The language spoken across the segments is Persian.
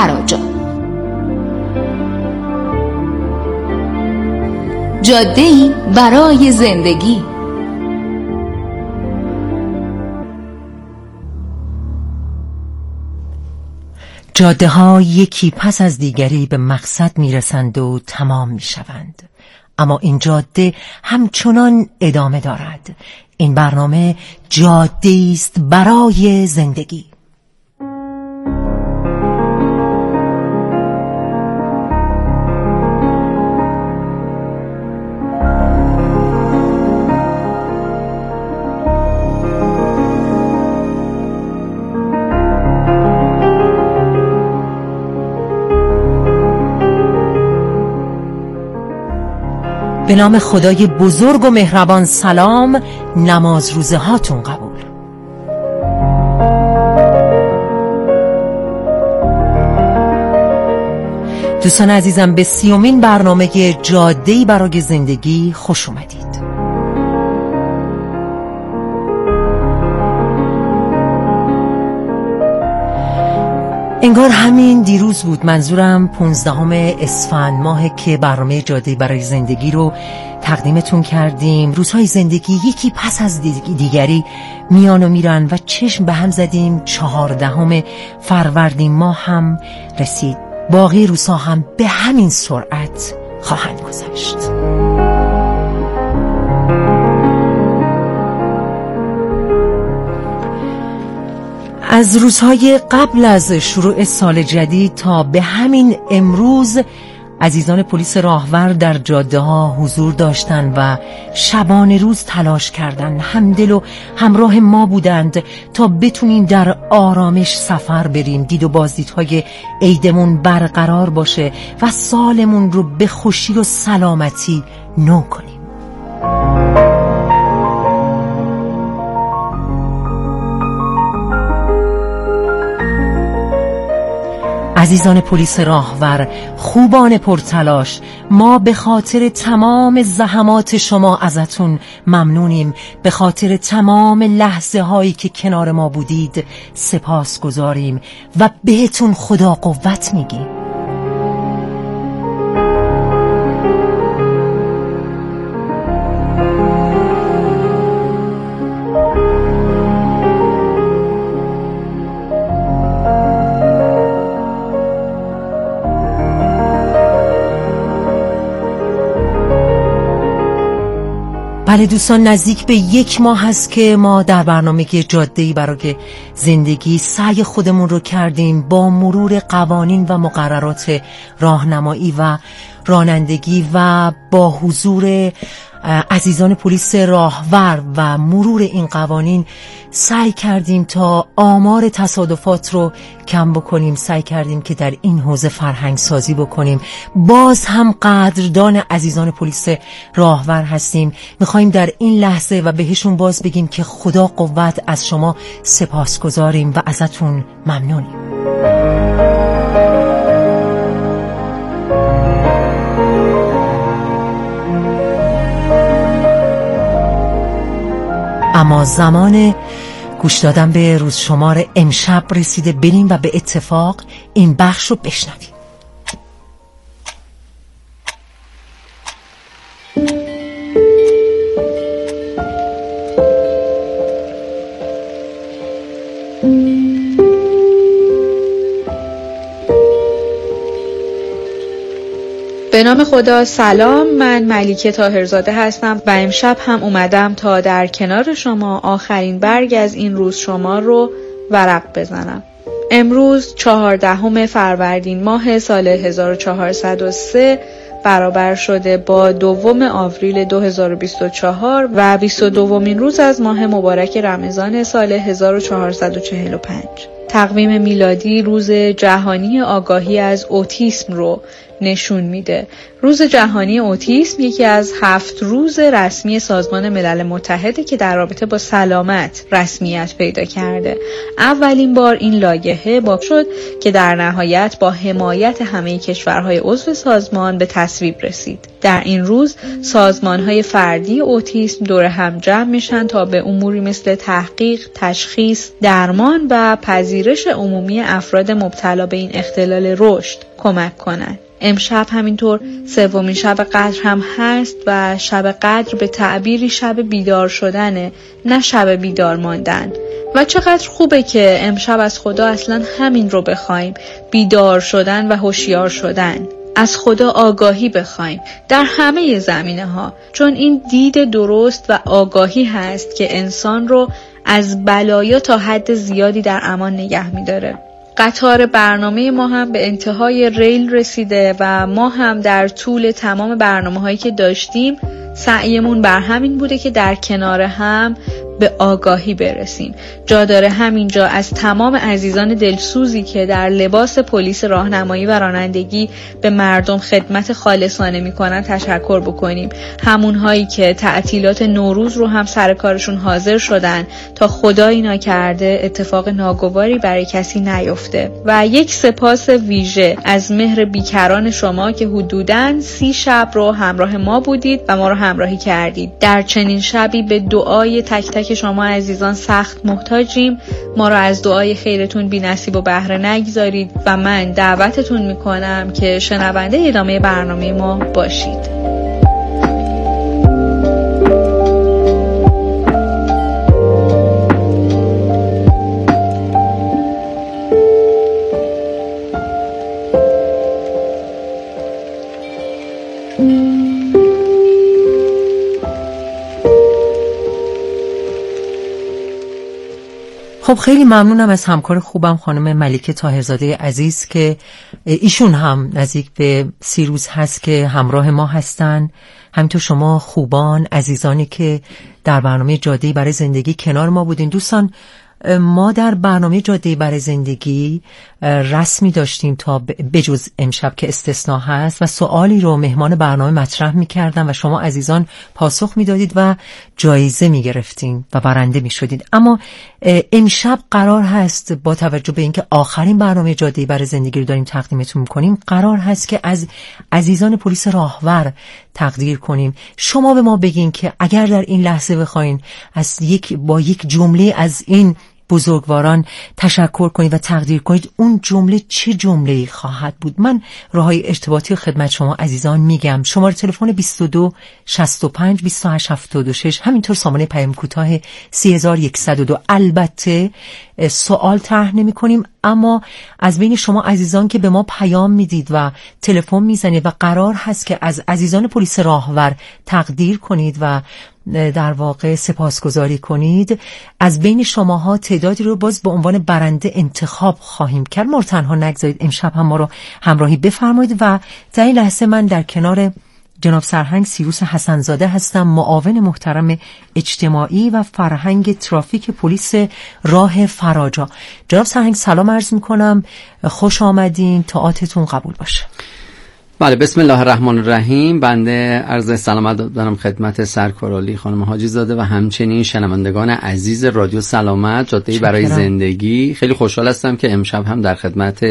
فراجان. جاده‌ای برای زندگی. جاده ها یکی پس از دیگری به مقصد میرسند و تمام میشوند، اما این جاده همچنان ادامه دارد. این برنامه جاده است برای زندگی. به نام خدای بزرگ و مهربان. سلام، نماز روزه هاتون قبول. دوستان عزیزم، به 30مین برنامه جاده‌ای برای زندگی خوش اومدید. انگار همین دیروز بود، منظورم 15 اسفند ماه که برنامه جاده برای زندگی رو تقدیمتون کردیم. روزهای زندگی یکی پس از دیگری میان و میرن و چشم به هم زدیم 14 فروردین ماه هم رسید. باقی روزها هم به همین سرعت خواهند گذشت. از روزهای قبل از شروع سال جدید تا به همین امروز عزیزان پلیس راهور در جاده ها حضور داشتند و شبانه روز تلاش کردند، همدل و همراه ما بودند تا بتونیم در آرامش سفر بریم، دید و بازدیدهای عیدمون برقرار باشه و سالمون رو به خوشی و سلامتی نو کنیم. عزیزان پلیس راهور، خوبان پرتلاش، ما به خاطر تمام زحمات شما ازتون ممنونیم. به خاطر تمام لحظه هایی که کنار ما بودید سپاس گذاریم و بهتون خدا قوت میگیم. بله دوستان، نزدیک به 1 ماه هست که ما در برنامه جاده‌ای برای زندگی سعی خودمون رو کردیم با مرور قوانین و مقررات راهنمایی و رانندگی و با حضور عزیزان پلیس راهور و مرور این قوانین سعی کردیم تا آمار تصادفات رو کم بکنیم. سعی کردیم که در این حوزه فرهنگ سازی بکنیم. باز هم قدردان عزیزان پلیس راهور هستیم. میخوایم در این لحظه و بهشون باز بگیم که خدا قوت، از شما سپاسگزاریم و ازتون ممنونیم. اما زمان گوش دادن به روز شمار امشب رسیده. بریم و به اتفاق این بخش رو بشنویم. به نام خدا. سلام، من ملیکه طاهرزاده هستم و امشب هم اومدم تا در کنار شما آخرین برگ از این روز شمار رو ورق بزنم. امروز 14 فروردین ماه سال 1403 برابر شده با 2 آوریل 2024 و 22مین روز از ماه مبارک رمضان سال 1445. تقویم میلادی روز جهانی آگاهی از اوتیسم رو نشون میده. روز جهانی اوتیسم یکی از 7 روز رسمی سازمان ملل متحده که در رابطه با سلامت رسمیت پیدا کرده. اولین بار این لایحه با شد که در نهایت با حمایت همه کشورهای عضو سازمان به تصویب رسید. در این روز سازمانهای فردی اوتیسم دور هم جمع میشن تا به اموری مثل تحقیق، تشخیص، درمان و پذیرش پذیرش عمومی افراد مبتلا به این اختلال رشد کمک کنند. امشب همینطور سومین شب قدر هم هست و شب قدر به تعبیری شب بیدار شدنه، نه شب بیدار ماندن. و چقدر خوبه که امشب از خدا اصلا همین رو بخوایم، بیدار شدن و هوشیار شدن. از خدا آگاهی بخوایم در همه زمینه ها، چون این دید درست و آگاهی هست که انسان رو از بلایا تا حد زیادی در امان نگه می‌داره. قطار برنامه ما هم به انتهای ریل رسیده و ما هم در طول تمام برنامه‌هایی که داشتیم سعیمون بر همین بوده که در کنار هم به آگاهی برسیم. جا داره همینجا از تمام عزیزان دلسوزی که در لباس پلیس راهنمایی و رانندگی به مردم خدمت خالصانه میکنن تشکر بکنیم. همونهایی که تعطیلات نوروز رو هم سر کارشون حاضر شدن تا خدایی نکرده اتفاق ناگواری برای کسی نیفته. و یک سپاس ویژه از مهر بیکران شما که حدوداً 30 شب رو همراه ما بودید و ما رو همراهی کردید. در چنین شبی به دعای تک تک که شما عزیزان سخت محتاجیم. ما رو از دعای خیرتون بی نصیب و بهره نگذارید و من دعوتتون میکنم که شنونده ادامه برنامه ما باشید. خب خیلی ممنونم از همکار خوبم خانم ملیکه طاهرزاده عزیز که ایشون هم نزدیک به 30 روز هست که همراه ما هستن. همینطور شما خوبان عزیزانی که در برنامه جاده‌ای برای زندگی کنار ما بودین. دوستان، ما در برنامه جاده‌ای برای زندگی رسمی داشتیم تا بجز امشب که استثناء هست و سوالی رو مهمان برنامه مطرح می‌کردن و شما عزیزان پاسخ می‌دادید و جایزه می‌گرفتین و برنده می‌شدید. اما امشب قرار هست با توجه به اینکه آخرین برنامه جاده‌ای برای زندگی رو داریم تقدیمتون می‌کنیم، قرار هست که از عزیزان پلیس راهور تقدیر کنیم. شما به ما بگین که اگر در این لحظه بخواین با یک جمله از این بزرگواران تشکر کنید و تقدیر کنید، اون جمله چه جمله‌ای خواهد بود؟ من راههای ارتباطی خدمت شما عزیزان میگم. شماره تلفن 22 65 28 76، همینطور سامانه پیام کوتاه 3102. البته سوال طرح نمی کنیم، اما از بین شما عزیزان که به ما پیام میدید و تلفن میزنید و قرار هست که از عزیزان پلیس راهور تقدیر کنید و در واقع سپاسگزاری کنید، از بین شماها تعدادی رو باز به عنوان برنده انتخاب خواهیم کرد. ما رو تنها نگذارید، امشب هم ما رو همراهی بفرمایید. و در این لحظه من در کنار جناب سرهنگ سیروس حسنزاده هستم، معاون محترم اجتماعی و فرهنگ ترافیک پلیس راه فراجا. جناب سرهنگ سلام عرض میکنم، خوش آمدین، طاعتتون قبول باشه. بله، بسم الله الرحمن الرحیم. بنده عرض سلامت دارم خدمت سرکارالی خانم حاجی زاده و همچنین شنوندگان عزیز رادیو سلامت جاده‌ای برای زندگی. خیلی خوشحال هستم که امشب هم در خدمت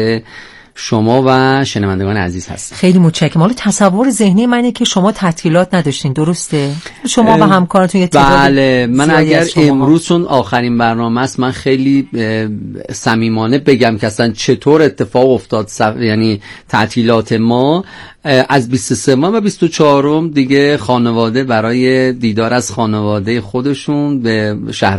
شما و شنوندگان عزیز هستم. خیلی متشکرم. حالا تصور ذهنی منه که شما تعطیلات نداشتین، درسته؟ شما و همکارتون یه تعداد. بله، من اگر امروز چون آخرین برنامه است، من خیلی صمیمانه بگم که اصلا چطور اتفاق افتاد. یعنی تعطیلات ما از 23 و 24 دیگه خانواده برای دیدار از خانواده خودشون به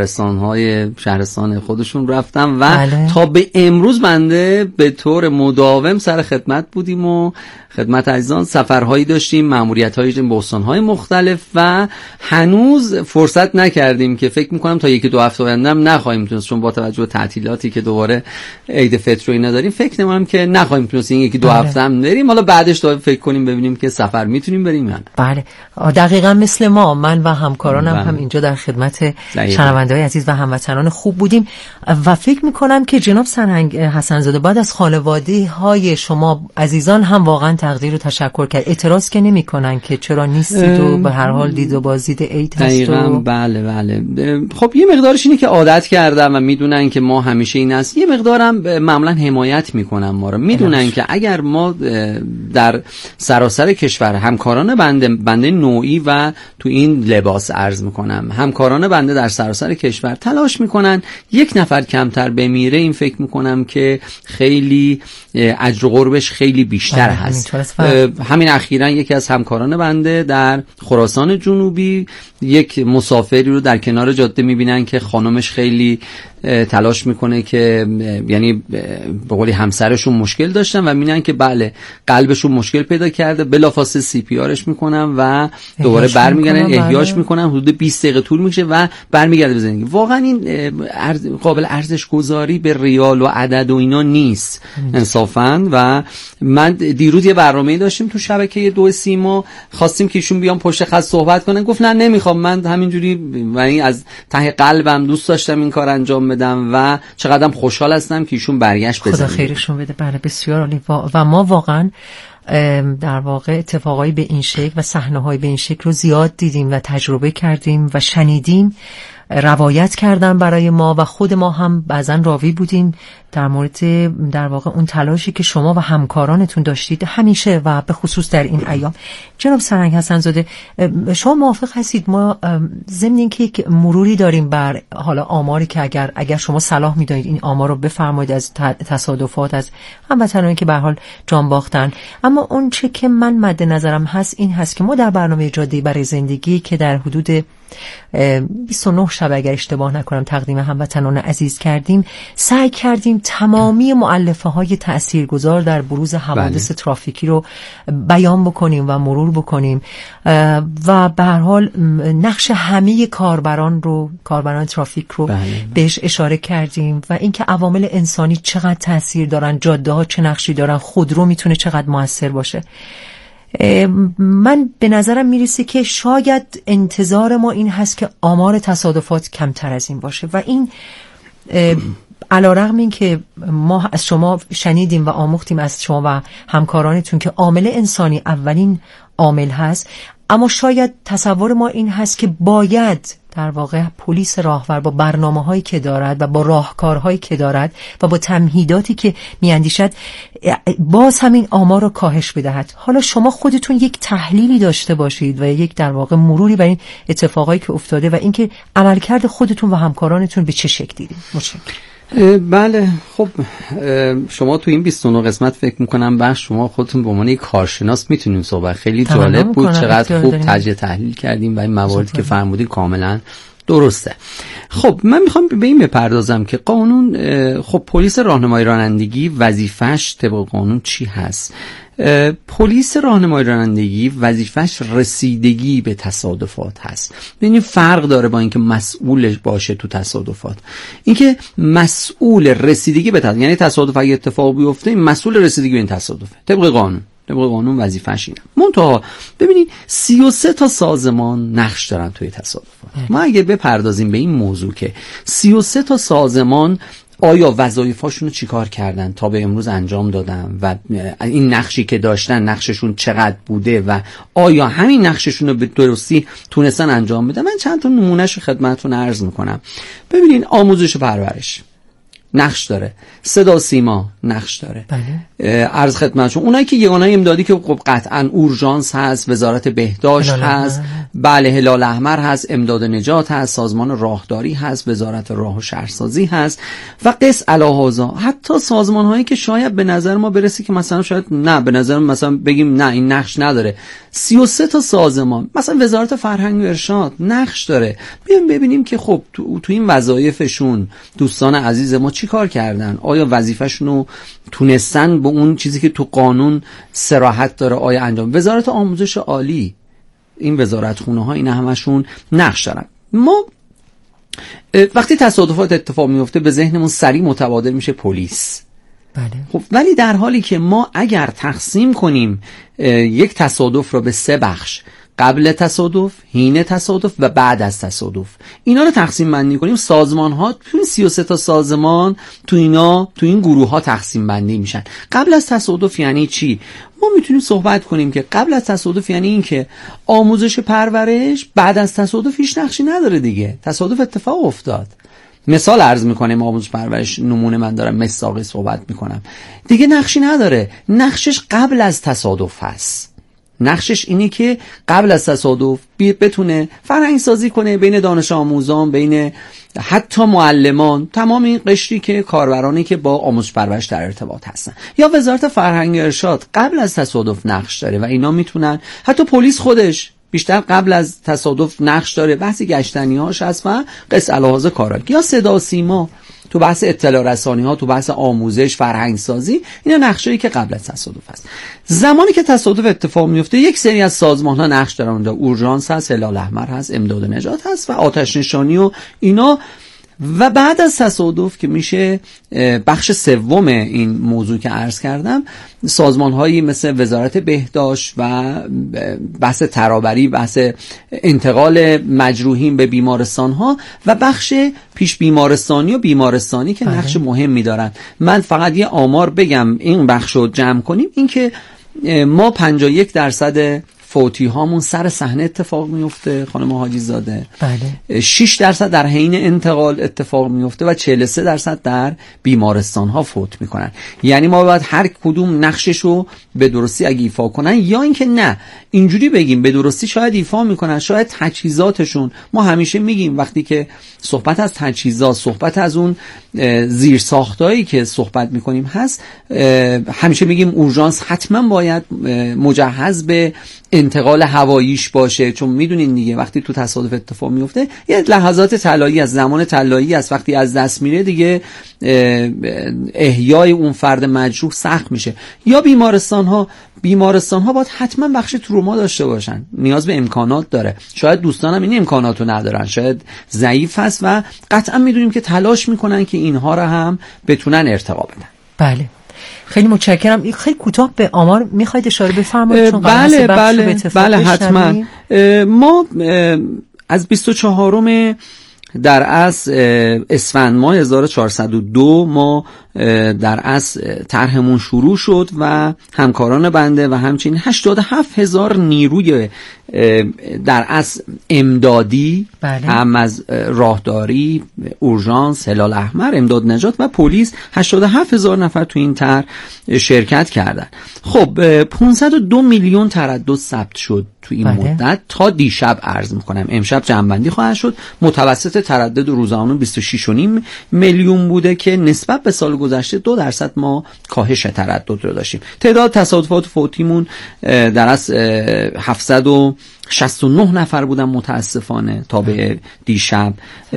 شهرستان خودشون رفتن و بله. تا به امروز بنده به طور مداوم سر خدمت بودیم و خدمت عزیزان سفرهایی داشتیم، مأموریت‌هایی داشتیم به استان‌های مختلف و هنوز فرصت نکردیم که فکر می‌کنم تا 1-2 هفته آینده هم نخواهیم تونست، چون با توجه به تعطیلاتی که دوباره عید فطر رو نداریم فکر نمی‌کنم که نخواهیم تونست این 1-2 هفته هم بریم. حالا بعدش تا فکر کنیم ببینیم که سفر میتونیم بریم یا نه. بله، دقیقاً مثل ما، من و همکارانم هم اینجا در خدمت شنونده‌های عزیز و هموطنان خوب بودیم و فکر می‌کنم که جناب سرهنگ حسنزاده بعد از خانواده های شما عزیزان هم واقعا تقدیر و تشکر کرد. اعتراض که نمی کنن که چرا نیستید و به هر حال دید و بازدید عید هست و... بله. خب یه مقدارش اینه که عادت کردم و میدونن که ما همیشه این است. یه مقدارم معمولا حمایت میکنن ما رو، میدونن که اگر ما در سراسر کشور همکاران بنده نوعی و تو این لباس عرض میکنم، همکاران بنده در سراسر کشور تلاش میکنن یک نفر کمتر بمیره، این فکر میکنم که خیلی اجر و قربش خیلی بیشتر هست. همین اخیراً یکی از همکاران بنده در خراسان جنوبی یک مسافری رو در کنار جاده میبینن که خانمش خیلی تلاش میکنه که یعنی به قولی همسرشون مشکل داشتن و میبینن که بله قلبشون مشکل پیدا کرده، بلافاصله سی پی آرش میکنن و دوباره برمیگردن احیاش میکنن، حدود 20 دقیقه طول میکشه و برمیگرده به زندگی. واقعا این قابل ارزش گذاری به ریال و عدد و اینا نیست انصافا. و من دیروز یه برنامه‌ای داشتیم تو شبکه 2 سیما، خواستیم که ایشون بیان پشت خط صحبت کنن، گفت نه نمیخوام، من همینجوری یعنی از ته قلبم دوست داشتم این کار انجام بدم و چقدرم خوشحال هستم که ایشون برگشت بزنید. خدا خیرشون بده. بله بسیار عالی. و ما واقعا در واقع اتفاقایی به این شکل و صحنه‌های به این شکل رو زیاد دیدیم و تجربه کردیم و شنیدیم، روایت کردن برای ما و خود ما هم بعضن راوی بودیم در مورد در واقع اون تلاشی که شما و همکارانتون داشتید همیشه و به خصوص در این ایام. جناب سرهنگ حسن زاده، شما موافق هستید ما ضمن اینکه یک مروری داریم بر حالا آماری که اگر شما صلاح می‌دانید این آمار رو بفرمایید از تصادفات، از هموطنانی که به هر حال جان باختن، اما اون چه که من مد نظرم هست این هست که ما در برنامه جاده‌ای برای زندگی که در حدود 29 شب اگر اشتباه نکنم تقدیم هموطنان عزیز کردیم، سعی کردیم تمامی مؤلفه‌های تاثیرگذار در بروز حوادث ترافیکی رو بیان بکنیم و مرور بکنیم و به هر حال نقش همه کاربران ترافیک رو بهش اشاره کردیم و اینکه عوامل انسانی چقدر تاثیر دارن، جاده‌ها چه نقشی دارن، خودرو میتونه چقدر موثر باشه. من به نظرم میرسه که شاید انتظار ما این هست که آمار تصادفات کمتر از این باشه و این علیرغم این که ما از شما شنیدیم و آموختیم از شما و همکارانتون که عامل انسانی اولین عامل هست، اما شاید تصور ما این هست که باید در واقع پلیس راهور با برنامه‌هایی که دارد و با راهکارهایی که دارد و با تمهیداتی که میاندیشد باز همین آمار رو کاهش بدهد. حالا شما خودتون یک تحلیلی داشته باشید و یک در واقع مروری بر این اتفاقایی که افتاده و اینکه عملکرد خودتون و همکارانتون به چه شکل دیدید. بله خب شما تو این 29 قسمت فکر میکنم بخش شما خودتون به عنوان یک کارشناس میتونیم صحبت، خیلی جالب بود، چقدر خوب تجزیه تحلیل کردیم و این مواردی که فرمودین کاملا درسته. خب من میخوام به این بپردازم که قانون، خب پلیس راهنمایی رانندگی وظیفش طبق قانون چی هست؟ پلیس راهنمایی رانندگی وظیفش رسیدگی به تصادفات هست. یعنی فرق داره با اینکه مسئول باشه تو تصادفات. اینکه مسئول رسیدگی به تصادف، یعنی تصادف اگه اتفاق بیفته مسئول رسیدگی به این تصادفه طبق قانون وظیفش اینه. منتها ببینید 33 تا سازمان نقش دارن توی تصادفات. ما اگه بپردازیم به این موضوع که 33 تا سازمان آیا وظایفاشون رو چیکار کردن تا به امروز انجام دادن و این نقشی که داشتن نقششون چقدر بوده و آیا همین نقششون رو به درستی تونستن انجام بدن. من چند تا نمونهش خدمتتون عرض میکنم. ببینین آموزش و پرورش نقش داره، صدا سیما نقش داره. عرض خدمتشون اونایی که یگانه امدادی که قطعا اورژانس هست، وزارت بهداشت هست، بله هلال احمر هست، امداد نجات هست، سازمان راهداری هست، وزارت راه و شهرسازی هست و قس علاهازا، حتی سازمان هایی که شاید به نظر ما برسه که مثلا شاید نه، به نظر مثلا بگیم نه این نقش نداره. 33 تا سازمان، مثلا وزارت فرهنگ و ارشاد نقش داره. بیایم ببینیم که خب تو این وظایفشون دوستان عزیز ما چی کار کردن؟ آیا وظیفه‌شون رو تونستن به اون چیزی که تو قانون صراحت داره آیا انجام؟ وزارت آموزش عالی، این وزارت خونه ها این همشون نقش دارن. ما وقتی تصادفات اتفاق میفته به ذهنمون سریع متبادر میشه پلیس. بله. خب ولی در حالی که ما اگر تقسیم کنیم یک تصادف رو به 3 بخش، قبل تصادف، حین تصادف و بعد از تصادف. اینا رو تقسیم بندی کنیم. سازمان ها تو این 33 تا سازمان تو این گروه ها تقسیم بندی میشن. قبل از تصادف یعنی چی؟ ما میتونیم صحبت کنیم که قبل از تصادف یعنی این که آموزش پرورش بعد از تصادف هیچ نقشی نداره دیگه. تصادف اتفاق افتاد. مثال عرض میکنم، آموزش پرورش نمونه من دارم مساقی صحبت میکنم، دیگه نقشی نداره. نقشش قبل از تصادف هست. نقشش اینه که قبل از تصادف بتونه فرهنگ سازی کنه بین دانش آموزان، بین حتی معلمان، تمام این قشری که کاربرانی که با آموزش پرورش در ارتباط هستن. یا وزارت فرهنگ و ارشاد قبل از تصادف نقش داره و اینا میتونن، حتی پلیس خودش بیشتر قبل از تصادف نقش داره، بحث گشتنی‌هاش هست و قص الهاز کارآگاهی. یا صدا سیما تو بحث اطلاع رسانی ها، تو بحث آموزش، فرهنگ سازی، اینا نقشه‌ای که قبل از تصادف هست. زمانی که تصادف اتفاق میفته یک سری از سازمان ها نقش دارن. اونجا اورژانس هست، هلال احمر هست، امداد نجات هست و آتش نشانی و اینا. و بعد از تصادف که میشه بخش سوم این موضوع که عرض کردم، سازمان هایی مثل وزارت بهداشت و بحث ترابری، بحث انتقال مجروحین به بیمارستان ها و بخش پیش بیمارستانی و بیمارستانی که نقش مهمی دارن. من فقط یه آمار بگم این بخش رو جمع کنیم، این که ما 51% فوتی هامون سر صحنه اتفاق میفته خانم حاجی زاده. بله. 6% در حین انتقال اتفاق میفته و 43% در بیمارستان ها فوت میکنن. یعنی ما باید هر کدوم نقششو به درستی اگه ایفا کنن، یا اینکه نه اینجوری بگیم به درستی شاید ایفا میکنن، شاید تجهیزاتشون، ما همیشه میگیم وقتی که صحبت از تجهیزات، صحبت از اون زیرساختایی که صحبت میکنیم هست، همیشه میگیم اورژانس حتما باید مجهز به انتقال هواییش باشه، چون میدونین دیگه وقتی تو تصادف اتفاق میفته یه لحظات طلایی از زمان طلایی است، وقتی از دست میره دیگه احیای اون فرد مجروح سخت میشه. یا بیمارستان ها باید حتما بخش تروما داشته باشن، نیاز به امکانات داره. شاید دوستانم این امکاناتو ندارن، شاید ضعیف هست و قطعا میدونیم که تلاش میکنن که اینها رو هم بتونن ارتقا بدن. بله، خیلی متشکرم. خیلی کوتاه به آمار میخواید اشاره بفرمایید؟ چون بله حتما. ما از 24 در اسفند ماه 1402 ما در طرحمون شروع شد و همکاران بنده و همچنین 87,000 نیروی در امدادی، بله، هم از راهداری، اورژانس، هلال احمر، امداد نجات و پلیس، 87,000 نفر تو این طرح شرکت کردن. خب 502 میلیون تردد ثبت شد تو این مدت تا دیشب عرض میکنم. امشب جمع‌بندی خواهد شد. متوسط تردد روزانه 26.5 میلیون بوده که نسبت به سال گذشته 2% ما کاهش تردد رو داشتیم. تعداد تصادفات فوتیمون در 769 نفر بودن متاسفانه تا به دیشب.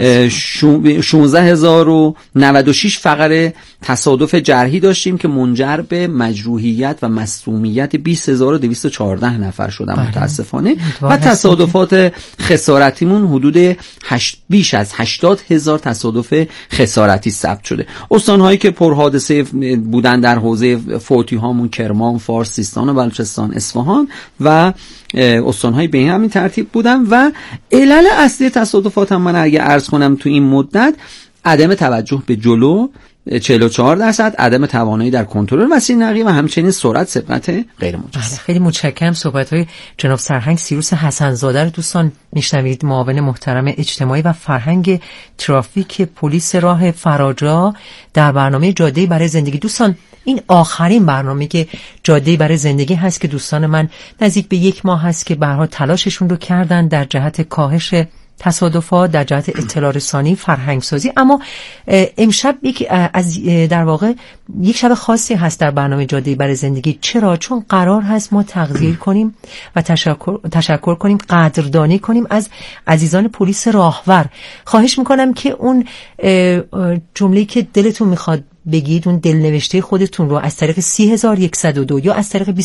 16,096 فقره تصادف جرحی داشتیم که منجر به مجروحیت و مصدومیت 20,214 نفر شدن متاسفانه و تصادفات خسارتیمون حدود بیش از 80,000 تصادف خسارتی ثبت شده. استان‌هایی که پرحادثه بودن در حوزه فوتی هامون کرمان، فارس، سیستان و بلوچستان، اصفهان و استان‌های به همین ترتیب بودن. و علل اصلی تصادفات هم من اگه عرض کنم تو این مدت، عدم توجه به جلو 44%، عدم توانایی در کنترل مسیر نقلیه و همچنین سرعت، سبقت غیر مجاز. خیلی متشکرم. صحبت‌های جناب سرهنگ سیروس حسن‌زاده رو دوستان میشنوید، معاون محترم اجتماعی و فرهنگ ترافیک پلیس راه فراجا در برنامه جاده‌ای برای زندگی. دوستان این آخرین برنامه که جاده‌ای برای زندگی هست که دوستان من نزدیک به 1 ماه هست که به هر حال تلاششون رو کردن در جهت کاهش تصادفات، در جهت اطلاع رسانی، فرهنگ سازی. اما امشب در واقع یک شب خاصی هست در برنامه جاده‌ای برای زندگی. چرا؟ چون قرار هست ما تغذیه کنیم و تشکر کنیم، قدردانی کنیم از عزیزان پلیس راهور. خواهش میکنم که اون جمله‌ای که دلتون میخواد بگید، اون دلنوشته خودتون رو از طریق 30,102 یا از طریق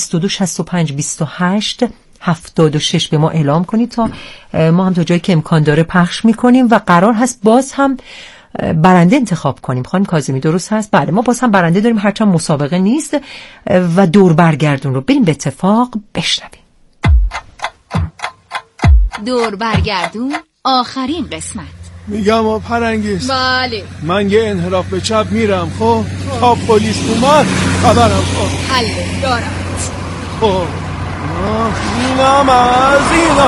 22652876 به ما اعلام کنید تا ما هم تا جایی که امکان داره پخش میکنیم و قرار هست باز هم برنده انتخاب کنیم. خانم کاظمی درست هست؟ بله، ما باز هم برنده داریم، هرچند مسابقه نیست. و دور برگردون رو بریم به اتفاق بشنویم. دور برگردون آخرین قسمت. میگم و پرانگیز. بله. من یه انحراف به چپ میرم، خب تا پلیس اومد خبرم کن. حله دارم. خب اینم از اینا.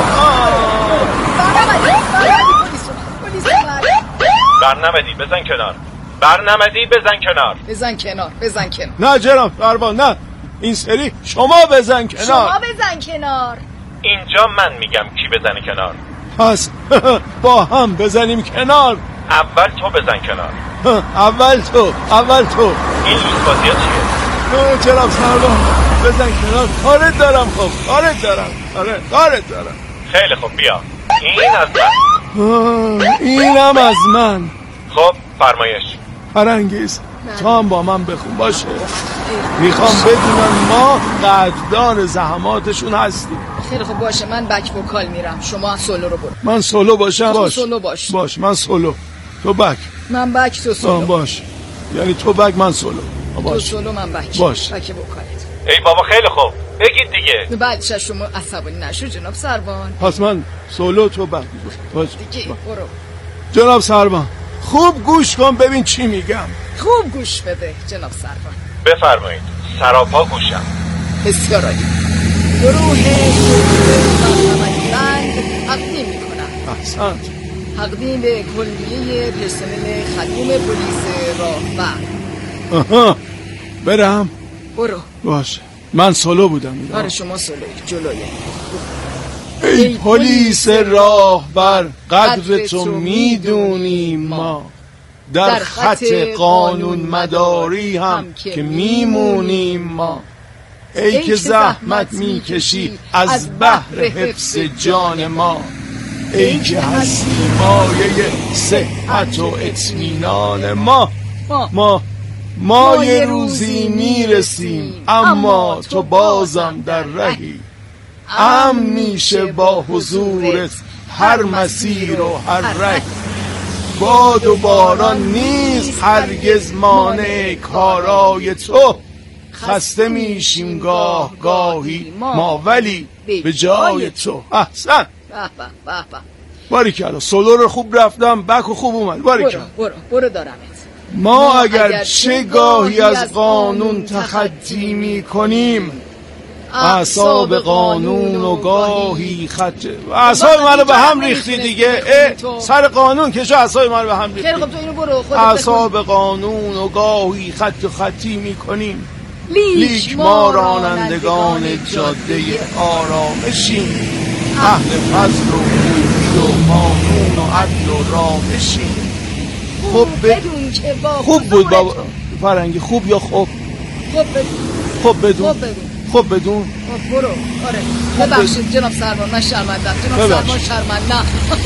برنمدی بزن کنار. برنمدی بزن کنار. بزن کنار. بزن کنار. نه جناب سربان، نه، این سری شما بزن کنار. شما بزن کنار. اینجا من میگم کی بزنه کنار. پس با هم بزنیم کنار. اول تو بزن کنار. اول تو. این لوسبازی ها چیه؟ جناب سربان بزن کنار. کارت دارم. خب کارت دارم. خیلی خوب بیا. این از من. اینم از من. خب فرمایش. پرانگیز تو هم با من بخون باشه. میخوام بدونم ما قدردان زحماتشون هستیم. خیلی خوب باشه، من بک وکال میرم، شما سولو رو برو. من سولو باشم؟ باش. سولو باش. من سولو، تو بک. من بک تو سولو. باش، یعنی تو بک من سولو. تو سولو من بک. باش. بک وکالت. ای بابا خیلی خوب بگید دیگه. بعد شما عصبانی نشو جناب سربان. پس من سولو تو بک. باش دیگه برو. جناب سربان خوب گوش کن ببین چی میگم. خوب گوش بده جناب سربان. بفرمایید. سراپا گوشم. بسیار عالی. گروه برنامه‌ریزی تقدیم میکنم. احسنت. تقدیم به کلیه پرسنل خدوم پلیس راهور. برم؟ برو. باشه من سولو بودم. آره شما سولوی جلویه. ای پلیس راهبر قدر تو میدونیم ما، در خط قانون مداری هم که میمونیم ما. ای که زحمت میکشی از بحر حفظ جان ما، ای که هستی مایه صحت و اطمینان ما یه روزی میرسیم اما تو بازم در رهی. امن میشه با حضورت هر مسیر و هر رهی. باد و باران نیست هرگز مانع کارای تو، خسته میشیم گاهی ما ولی به جای تو. احسن. باریکلا سولو رو خوب رفتم، بک و خوب اومد. باریکلا. برو دارمت. ما اگر چه گاهی از قانون تخطی میکنیم، اعصاب قانون و گاهی خط. اعصاب منو به هم ریختی دیگه. سر قانون کشو اعصاب منو به هم ریختی. خیلی خب تو اینو برو. اعصاب قانون و گاهی خطی میکنیم، لیک ما رانندگان جاده آرامشیم. اهل فضل و خوبی و قانون و عدل و رامشیم. بدون که با خوب بود بابا فرنگی. خوب یا خوب؟ خوب بدون. برو. آره ببخشید جناب سربان من شرمندم. جناب سربان شرمنده.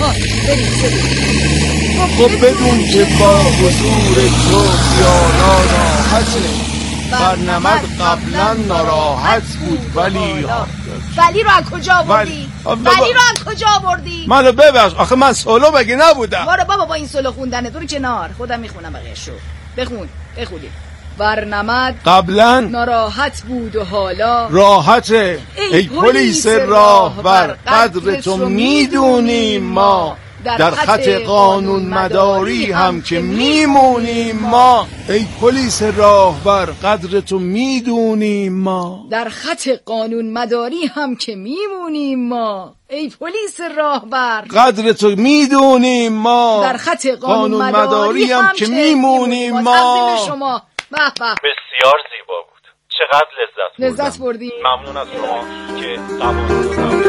خب بدون که با حضور تو خیالا راحته، برنمد قبلا ناراحت بود ولی رو از کجا آوردی؟ منو ببخش آخه من سولو بگی نبودم. برو بابا با این سولو خوندنه دور کنار. خودم میخونم بقیه‌شو. بخونی. برنمد قبلا ناراحت بود و حالا راحته. ای پلیس راهبر قدر تو میدونیم ما، در خط قانون مداری هم که میمونیم ما. ای پلیس راهبر قدر تو میدونیم ما، در خط قانون مداری هم که میمونیم ما. ای پلیس راهبر قدر تو میدونیم ما، در خط قانون مداری هم که میمونیم ما. شما بسیار زیبا بود. چقدر لذت بردیم. ممنون از شما که قبول.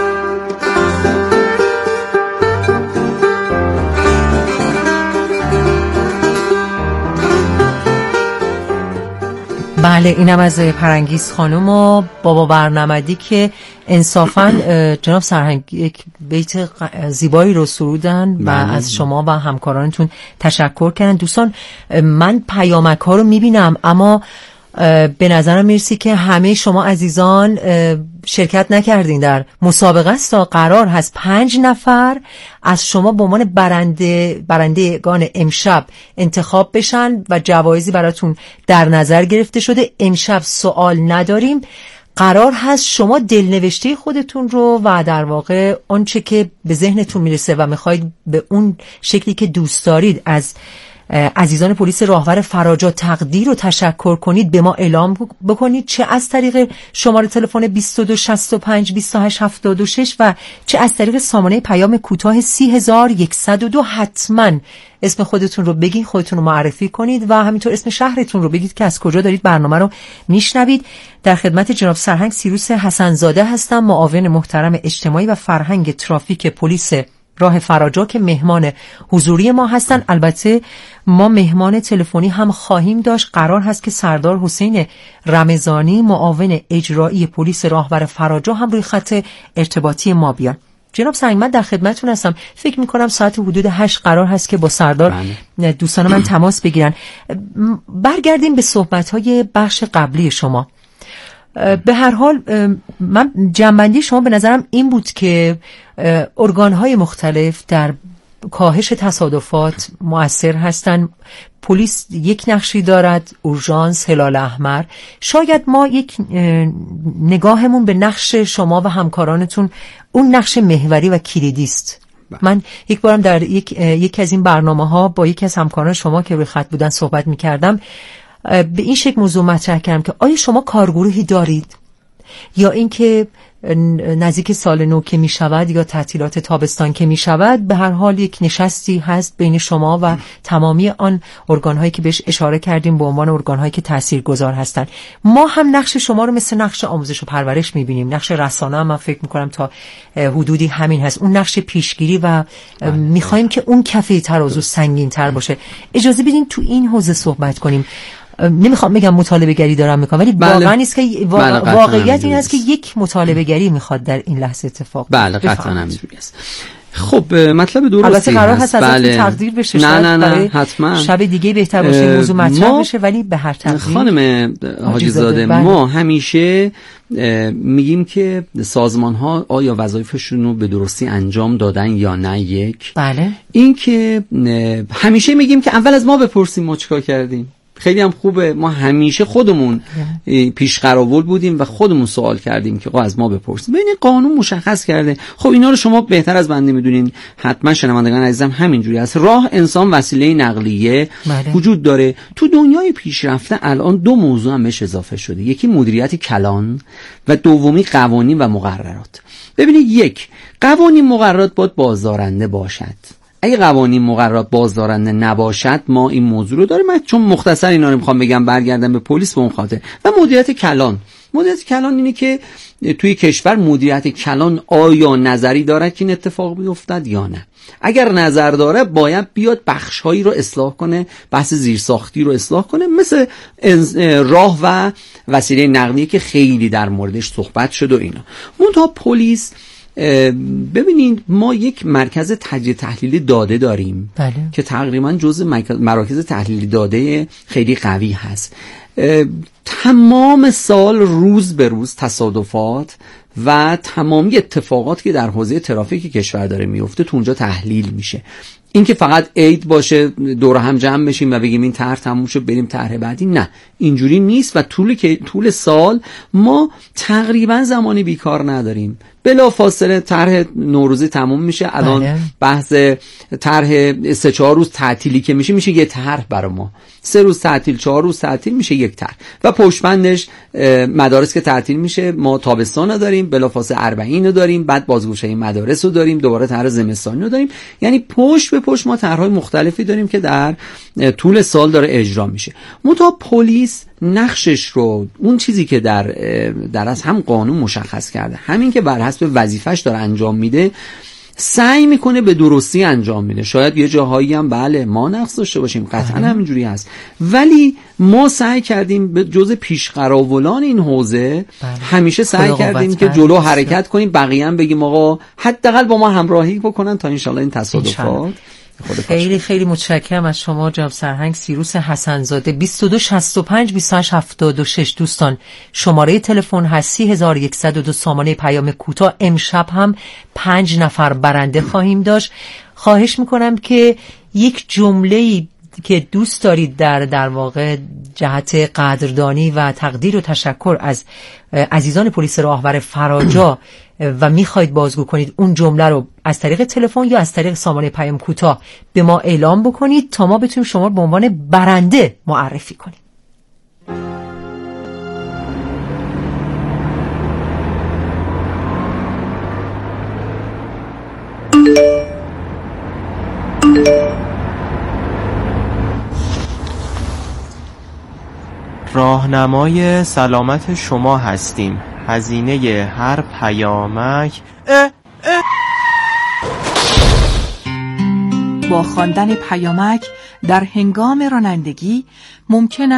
بله اینم از پرانگیز خانم و بابا برنمدی که انصافاً جناب سرهنگ یک بیت زیبایی رو سرودن و از شما و همکارانتون تشکر کردن. دوستان من پیامک ها رو میبینم اما به نظرم میرسی که همه شما عزیزان شرکت نکردین در مسابقه است تا قرار هست 5 نفر از شما به عنوان برندگان امشب انتخاب بشن و جوایزی براتون در نظر گرفته شده. امشب سوال نداریم، قرار هست شما دلنوشته خودتون رو و در واقع آنچه که به ذهنتون میرسه و میخواید به اون شکلی که دوست دارید از عزیزان پلیس راهور فراجا تقدیر و تشکر کنید، به ما اعلام بکنید، چه از طریق شماره تلفن 2265 2876 و چه از طریق سامانه پیام کوتاه 30102. حتما اسم خودتون رو بگید، خودتون رو معرفی کنید و همینطور اسم شهرتون رو بگید که از کجا دارید برنامه رو میشنوید. در خدمت جناب سرهنگ سیروس حسن‌زاده هستم، معاون محترم اجتماعی و فرهنگ ترافیک پلیس راه فراجا که مهمان حضوری ما هستن. البته ما مهمان تلفنی هم خواهیم داشت. قرار هست که سردار حسین رمضانی معاون اجرایی پلیس راهور فراجا هم روی خط ارتباطی ما بیان. جناب سرهنگ من در خدمتتون هستم. فکر میکنم ساعت حدود 8 قرار هست که با سردار دوستان من تماس بگیرن. برگردیم به صحبت‌های بخش قبلی شما. به هر حال من جنبندی شما به نظرم این بود که ارگان‌های مختلف در کاهش تصادفات مؤثر هستند. پلیس یک نقشی دارد، اورژانس، هلال احمر. شاید ما یک نگاهمون به نقش شما و همکارانتون اون نقش محوری و کلیدی است. من یک بارم در یک از این برنامه‌ها با یکی از همکاران شما که روی خط بودن صحبت می‌کردم، به این شکل موضوع مطرح کردم که آیا شما کارگروهی دارید یا اینکه نزدیک سال نو که می شود یا تعطیلات تابستان که می شود به هر حال یک نشستی هست بین شما و تمامی آن ارگان‌هایی که بهش اشاره کردیم به عنوان ارگان‌هایی که تاثیرگذار هستند. ما هم نقش شما رو مثل نقش آموزش و پرورش می بینیم. نقش رسانه هم من فکر می کنم تا حدودی همین هست، اون نقش پیشگیری و می خواهیم که اون کفه ترازو سنگین تر باشه. اجازه بدین تو این حوزه صحبت کنیم. نمیخوام بگم مطالبه گری دارم میکنم، ولی واقعا نیست که واقعیت این است که یک مطالبه گری میخواد در این لحظه اتفاق بیفته. بله قطعا همینجوری است. خب مطلب درستی البته قرار هست بله. ازتون تقدیر بشه. نه حتما شب دیگه بهتر باشه موضوع مطرح بشه، ولی به هر تقدیر خانم حاجی زاده ما همیشه میگیم که سازمان ها آیا وظایفشون رو به درستی انجام دادن یا نه. یک بله این که همیشه میگیم که اول از ما بپرسیم ما چیکار کردیم. خیلی هم خوبه، ما همیشه خودمون پیشقراول بودیم و خودمون سوال کردیم که از ما بپرسیم. ببینید قانون مشخص کرده. خب اینا رو شما بهتر از بنده میدونین، حتما شنوندگان عزیزم همینجوری است. راه انسان وسیله نقلیه وجود داره. تو دنیای پیشرفته الان دو موضوع هم بهش اضافه شده، یکی مدیریت کلان و دومی قوانین و مقررات. ببینید یک، قوانین مقررات باید بازدارنده باشد. اگه قوانین مقررات بازدارنده نباشد ما این موضوع رو داریم. من چون مختصر اینا رو میخوام بگم برگردم به پلیس به اون خاطر. و مدیریت کلان اینه که توی کشور مدیریت کلان آیا نظری دارد که این اتفاق بیفتد یا نه. اگر نظر داره باید بیاد بخش‌هایی رو اصلاح کنه، بحث زیرساختی رو اصلاح کنه، مثل راه و وسیله نقلیه که خیلی در موردش صحبت شد و اینا. منتها پلیس ببینید ما یک مرکز تجزیه تحلیل داده داریم بله. که تقریبا جزء مراکز تحلیل داده خیلی قوی هست. تمام سال روز به روز تصادفات و تمامی اتفاقات که در حوزه ترافیک کشور داره میفته تو اونجا تحلیل میشه. این که فقط عید باشه دور هم جمع بشیم و بگیم این طرح تموم شد بریم طرح بعدی، نه اینجوری نیست. و طول سال ما تقریبا زمانی بیکار نداریم. بلا فاصله طرح نوروزی تموم میشه. الان بحث طرح 3-4 روز تعطیلی که میشه یه طرح برای ما. 3 روز تعطیل 4 روز تعطیل میشه یک طرح. و پشتبندش مدارس که تعطیل میشه ما تابستان رو داریم، بلا فاصله اربعین رو داریم، بعد بازگوشه مدارس رو داریم، دوباره طرح زمستانی رو داریم. یعنی پشت به پشت ما طرح‌های مختلفی داریم که در طول سال داره اجرا میشه. منتها پلیس نقشش رو اون چیزی که در از هم قانون مشخص کرده، همین که بر حسب وظیفش داره انجام میده، سعی میکنه به درستی انجام میده. شاید یه جاهایی هم بله ما نقص داشته باشیم، قطعا همینجوری هست، ولی ما سعی کردیم به جزء پیشقراولان این حوزه همیشه سعی کردیم که جلو حرکت کنیم، بقیه هم بگیم آقا حداقل با ما همراهی بکنن تا انشالله این تصادفات. خیلی خیلی متشکرم از شما جناب سرهنگ سیروس حسن‌زاده. 2265 2876 دوستان شماره تلفن هست 3102 سامانه پیام کوتاه. امشب هم 5 نفر برنده خواهیم داشت. خواهش میکنم که یک جمله که دوست دارید در واقع جهت قدردانی و تقدیر و تشکر از عزیزان پلیس راهور فراجا و میخواید بازگو کنید، اون جمله رو از طریق تلفن یا از طریق سامانه پیام کوتاه به ما اعلام بکنید تا ما بتونیم شما رو به عنوان برنده معرفی کنیم. راهنمای سلامت شما هستیم. هزینه هر پیامک با خواندن پیامک در هنگام رانندگی ممکن